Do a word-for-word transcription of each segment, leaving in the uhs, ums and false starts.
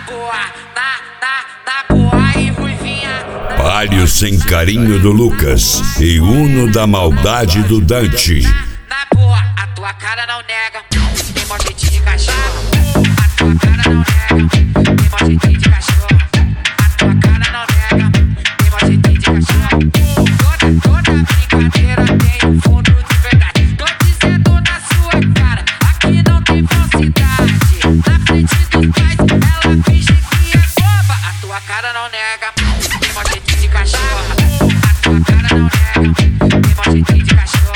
boa, na, na, na boa e ruivinha. Palio sem carinho do Lucas e Uno da maldade do Dante. Na boa, a tua cara não nega, tem mó jeitinho de cachorro. A tua cara não nega, tem mó jeitinho de cachorro. A tua cara não nega, tem mó jeitinho de cachorro. Toda, toda brincadeira tem um fundo de verdade. Tô dizendo na sua cara, aqui não tem falsidade. Na frente dos pais, ela finge que é boba. A tua cara não nega, tem mó jeitinho de cachorro. A tua cara não nega, tem mó jeitinho de cachorro.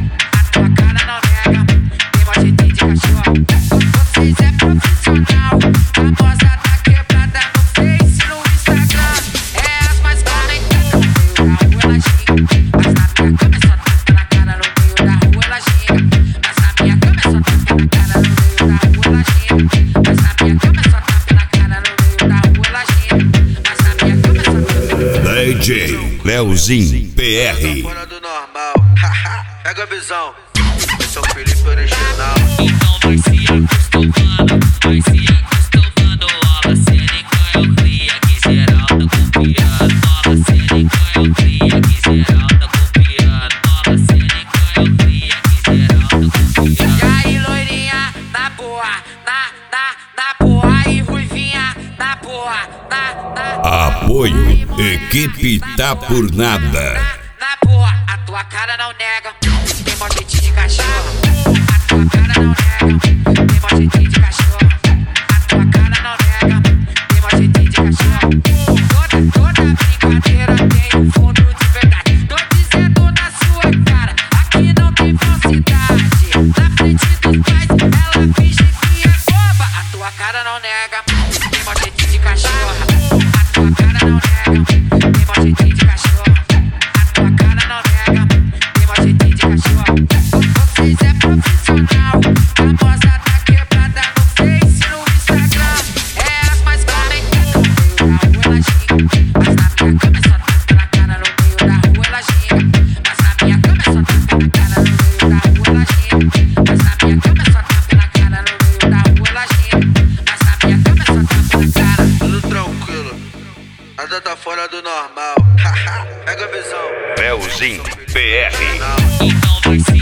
Vocês é profissional, famosa tá quebrada no Face, no Instagram. É as mais comentadas no meio da rua, ela xinga. Mas na minha cama é só tapa na cara, no meio da rua ela xinga. Mas na minha cama é só tapa na cara, no meio da rua ela xinga. Mas na minha cama é só tapa na cara, no meio da rua ela xinga. Mas na minha cama é só tapa na cara. D J Leozinho P R. Fora do normal, pega a visão. Esse é o Felipe original. Então vai se acostumando, vai se acostumando. Rola cênica, eu cria que geral tá copiando. Rola cênica, eu cria que geral tá copiando. Rola cênica, eu cria que geral tá copiando. E aí, loirinha, na boa, na, na, na boa e ruivinha, na boa, na, na. Apoio Equipe Tá Por Nada. Na boa, a tua cara não nega, tem mó jeitinho de cachorro. A tua cara não nega, tem mó jeitinho de cachorro. A tua cara não nega, tem mó jeitinho de cachorro. Toda, toda brincadeira tem um fundo de verdade. Tô dizendo na sua cara, aqui não tem falsidade. Na frente dos pais, ela finge que é boba. A tua cara não nega, tem mó jeitinho de cachorro. A tua cara não nega, tem mó jeitinho de cachorro. Vocês é profissional, famosa tá quebrada no Face, no Instagram. É as mais comentadas no meio da rua ela xinga. Mas na minha cama é só tapa na cara, no meio da rua ela xinga. Mas na minha cama é só tapa na cara, no meio da rua ela xinga. Mas na minha cama é só tapa na cara, no meio da rua ela xinga. Mas na minha cama é só tapa na cara. Tudo tranquilo, nada tá fora do normal. Pega a visão. Leozinho P R. Então vai se